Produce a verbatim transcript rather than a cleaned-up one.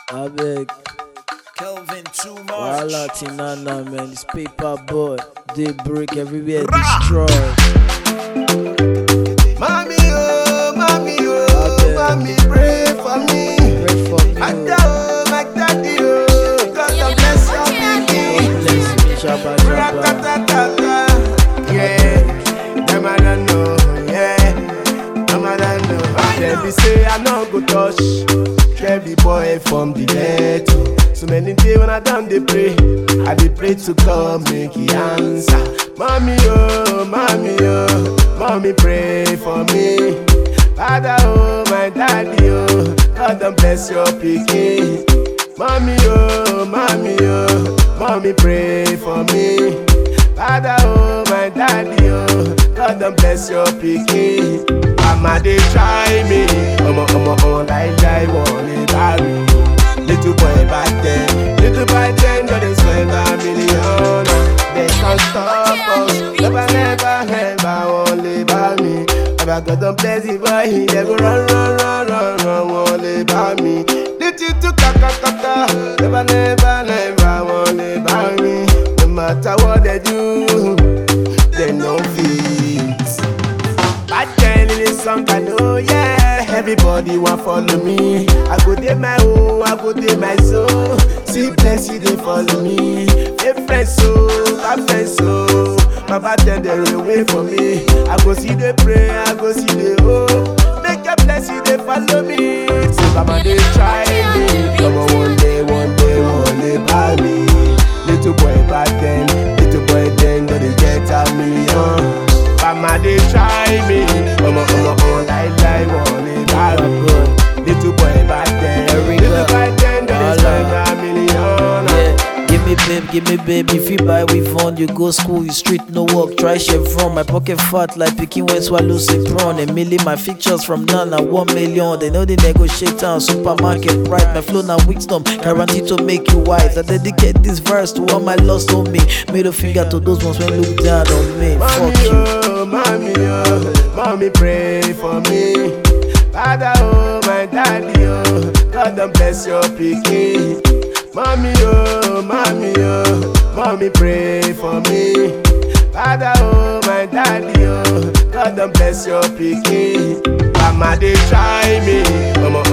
I beg. Kelvin too much. Wala Tinana, man. This paper boy. They break everywhere, destroy. Mommy, oh, mommy, oh, mommy, pray for me. Pray for me. My dad, oh, my daddy, oh, God bless your baby. God bless me, Shabba Shabba. Ra-ta-ta-ta-ta. Yeah, them I don't know, yeah, them I don't know. They be say I no go touch, Chevy boy from the ghetto. So many days when I done they pray, I dey pray to God make He answer. Mommy oh, mommy oh, mommy pray for me. Father oh, my daddy oh, God don't bless your pikin. Mommy oh, mommy oh, mommy pray for me. Father oh, my daddy oh, God don't bless your pikin. Mama they try me, omo omo omo like like one bury. Little boy back then, little boy then, got they spend a million. They can't stop us, never never ever won't live by me. Never got them blessed boy, he never run run run run run won't live by me. Little to kaka kaka, never never never won't live by me. No matter what they do, they no fit. Back then in this song I know, yeah, everybody want follow me. I go dey my own, I go dey my soul. See bless you, they follow me. Hey friends so, my friends so, my bad then they away for me. I go see the pray, I go see the hope. Make a bless you, they follow me. Say mama they try me, come on one day, one day, one day by me. Little boy back then, little boy then, but they get a million. Mama they try me, omo omo omo like like one day. Little boy back then, little boy then, they spend a million. Yeah, give me babe, give me babe. If you buy with phone, you go school, you street no work, try Chevron. My pocket fat like picking when swallow say prawn. A million my features from Nana, one million. They know they negotiate on supermarket right. My flow now wisdom, guaranteed to make you wise. I dedicate this verse to all my lost on me. Middle finger to those ones when look down on me. Mommy, Fuck you. oh, mommy, oh, mommy pray for me. Father, oh, my daddy, oh, God don't bless your pikin. Mommy, oh, mommy, oh, mommy pray for me. Father, oh, my daddy, oh, God don't bless your pikin. Mama they try me, omo